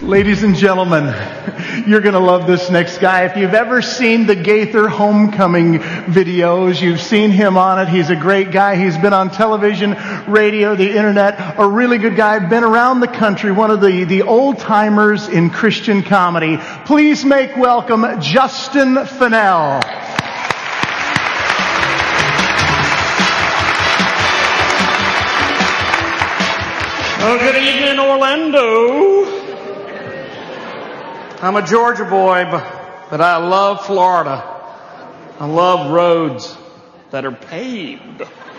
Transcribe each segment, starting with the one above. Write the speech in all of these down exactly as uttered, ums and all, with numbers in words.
Ladies and gentlemen, you're going to love this next guy. If you've ever seen the Gaither Homecoming videos, you've seen him on it. He's a great guy. He's been on television, radio, the internet. A really good guy. Been around the country. One of the, the old-timers in Christian comedy. Please make welcome Justin Fennell. Well, good evening, Orlando. I'm a Georgia boy, but, but I love Florida. I love roads that are paved.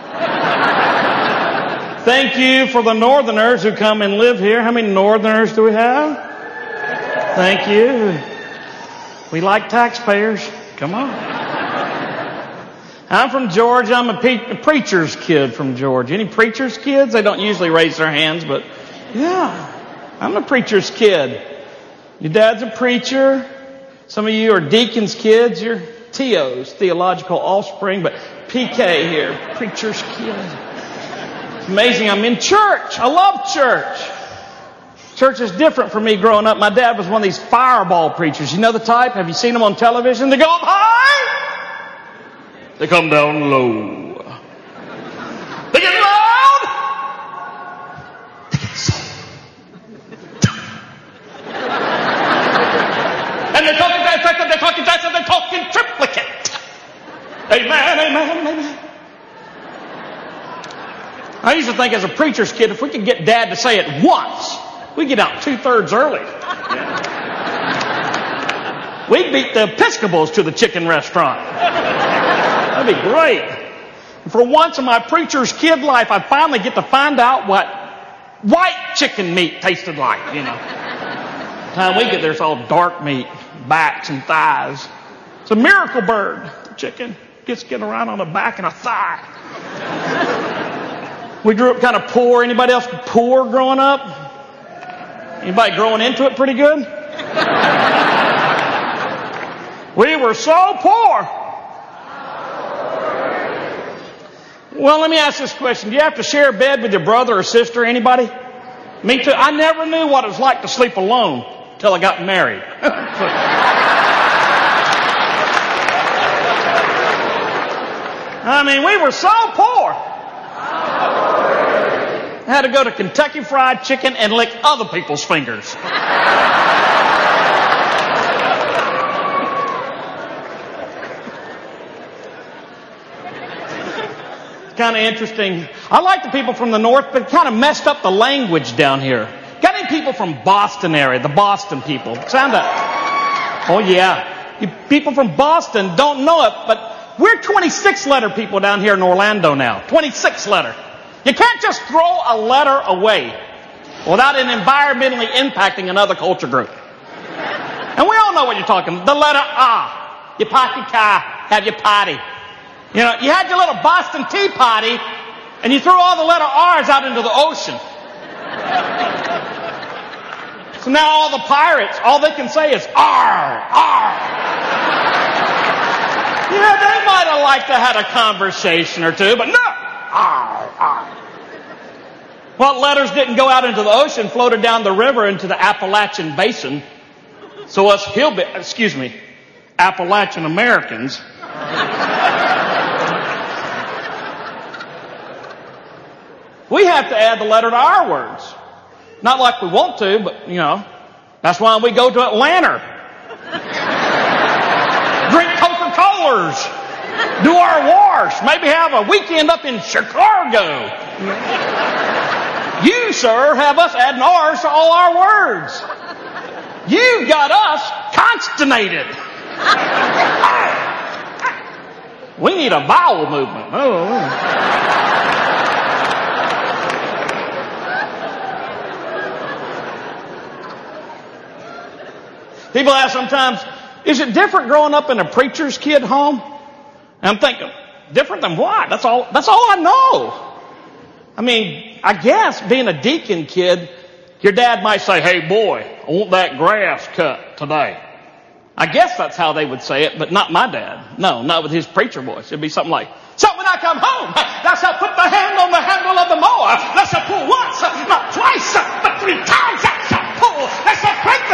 Thank you for the Northerners who come and live here. How many Northerners do we have? Thank you. We like taxpayers. Come on. I'm from Georgia. I'm a, pe- a preacher's kid from Georgia. Any preacher's kids? They don't usually raise their hands, but yeah, I'm a preacher's kid. Your dad's a preacher. Some of you are deacon's kids. You're T Os, theological offspring, but P K here, preacher's kid. It's amazing. I'm in church. I love church. Church is different for me growing up. My dad was one of these fireball preachers. You know the type? Have you seen them on television? They go up high. They come down low. They get loud. They get soft. And they're talking dissected, they're talking dissected, they're talking triplicate. Amen, amen, amen. I used to think as a preacher's kid, if we could get Dad to say it once, we'd get out two-thirds early. Yeah. We'd beat the Episcopals to the chicken restaurant. That'd be great. And for once in my preacher's kid life, I finally get to find out what white chicken meat tasted like, you know. By the time we get there, it's all dark meat, backs and thighs. It's a miracle bird. The chicken gets to get around on the back and a thigh. We grew up kind of poor. Anybody else poor growing up? Anybody growing into it pretty good? We were so poor. Well, let me ask this question. Do you have to share a bed with your brother or sister? Anybody? Me too. I never knew what it was like to sleep alone till I got married. I mean, we were so poor. I had to go to Kentucky Fried Chicken and lick other people's fingers. Kind of interesting. I like the people from the north, but it kind of messed up the language down here. Got any people from Boston area? The Boston people. Sound up. Oh yeah. You people from Boston don't know it, but we're twenty-six letter people down here in Orlando now. twenty-six letter. You can't just throw a letter away without it environmentally impacting another culture group. And we all know what you're talking about. The letter ah. You park your car, have your party. You know, you had your little Boston Tea Party, and you threw all the letter R's out into the ocean. So now all the pirates, all they can say is R, R. Yeah, they might have liked to have a conversation or two, but no, R, R. Well, letters didn't go out into the ocean, floated down the river into the Appalachian Basin. So us hillbilly, excuse me, Appalachian Americans. We have to add the letter to our words. Not like we want to, but, you know, that's why we go to Atlanta. Drink Coca-Colas. Do our wash. Maybe have a weekend up in Chicago. You, sir, have us adding R's to all our words. You got us consternated. We need a bowel movement. Oh. People ask sometimes, is it different growing up in a preacher's kid home? And I'm thinking, different than what? That's all, that's all I know. I mean, I guess being a deacon kid, your dad might say, hey boy, I want that grass cut today. I guess that's how they would say it, but not my dad. No, not with his preacher voice. It'd be something like, so when I come home, that's how I put the hand on the handle of the mower. That's a pull once, not twice, but three times. That's a pull. That's a break.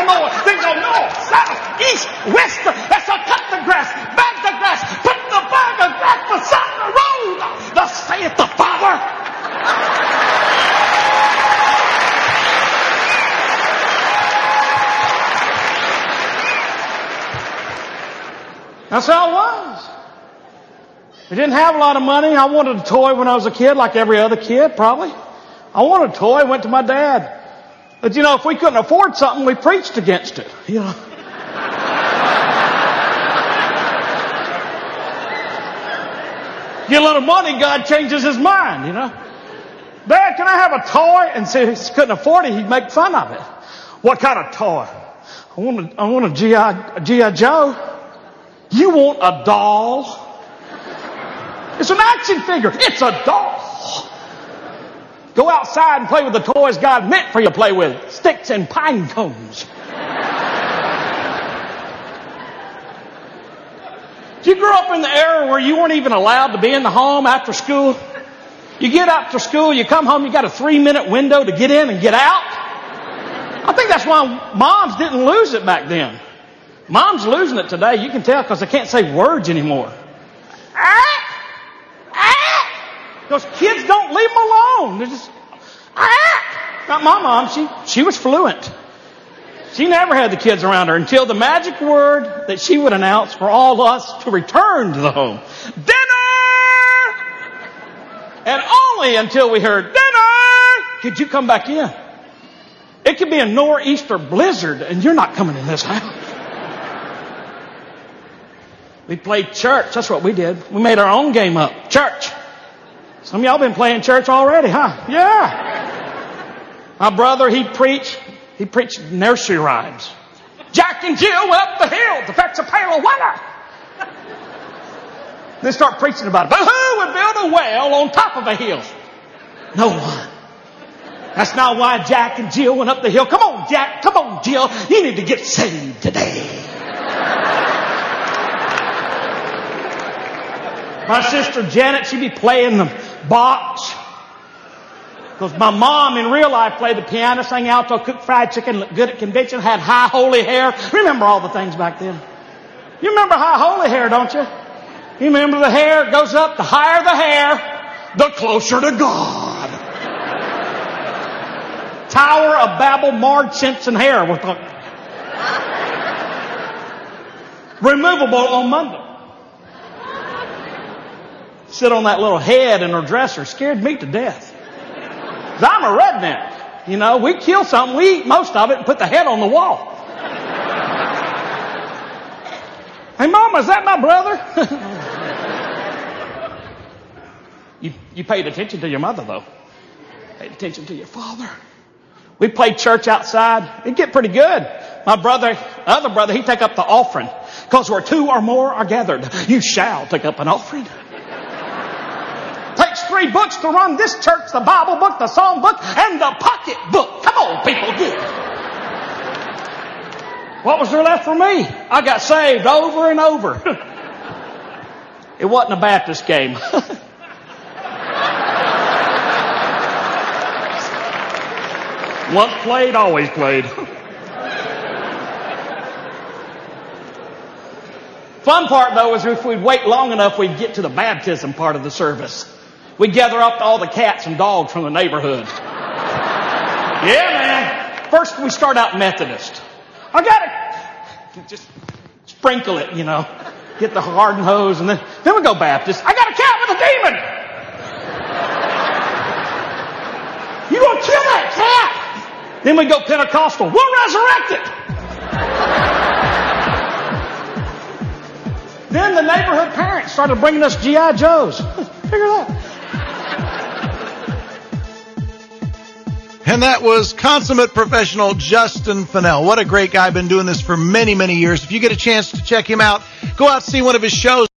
That's how it was. We didn't have a lot of money. I wanted a toy when I was a kid, like every other kid, probably. I wanted a toy, went to my dad. But you know, if we couldn't afford something, we preached against it, you know. Get a little money, God changes his mind, you know. Dad, can I have a toy? And see, if he couldn't afford it, he'd make fun of it. What kind of toy? I want a, I want a G I, a G I Joe. You want a doll? It's an action figure. It's a doll. Go outside and play with the toys God meant for you to play with. Sticks and pine cones. You grew up in the era where you weren't even allowed to be in the home after school. You get after school, you come home, you got a three-minute window to get in and get out. I think that's why moms didn't lose it back then. Moms losing it today, you can tell, because they can't say words anymore. Ah! Ah! Those kids don't leave them alone. They're just, ah! Not my mom, she, she was fluent. She never had the kids around her until the magic word that she would announce for all of us to return to the home. Dinner! And only until we heard dinner could you come back in. It could be a nor'easter blizzard and you're not coming in this house. We played church. That's what we did. We made our own game up. Church. Some of y'all been playing church already, huh? Yeah. My brother, he preached. He preached nursery rhymes. Jack and Jill went up the hill to fetch a pail of water. Then start preaching about it. But who would build a well on top of a hill? No one. That's not why Jack and Jill went up the hill. Come on, Jack. Come on, Jill. You need to get saved today. My sister Janet, she'd be playing the box. Because my mom in real life played the piano, sang alto, cooked fried chicken, looked good at convention, had high holy hair. Remember all the things back then. You remember high holy hair, don't you? You remember the hair goes up, the higher the hair, the closer to God. Tower of Babel, Marge Simpson hair. We're talking. Removable on Monday. Sit on that little head in her dresser. Scared me to death. I'm a redneck. You know, we kill something, we eat most of it and put the head on the wall. Hey, Mama, is that my brother? you, you paid attention to your mother, though. Paid attention to your father. We played church outside. It'd get pretty good. My brother, other brother, he'd take up the offering. Because where two or more are gathered, you shall take up an offering. Takes three books to run this church, the Bible book, the Psalm book, and the pocket book. Come on, people, get it. What was there left for me? I got saved over and over. It wasn't a Baptist game. Once played, always played. Fun part, though, is if we'd wait long enough, we'd get to the baptism part of the service. We'd gather up all the cats and dogs from the neighborhood. Yeah, man. First, we start out Methodist. I gotta just sprinkle it, you know. Get the garden hose, and then, then we go Baptist. I got a cat with a demon. You gonna kill that cat? Then we go Pentecostal. We'll resurrect it. Then the neighborhood parents started bringing us G I Joes. Figure that. And that was consummate professional Justin Fennell. What a great guy. Been doing this for many, many years. If you get a chance to check him out, go out and see one of his shows.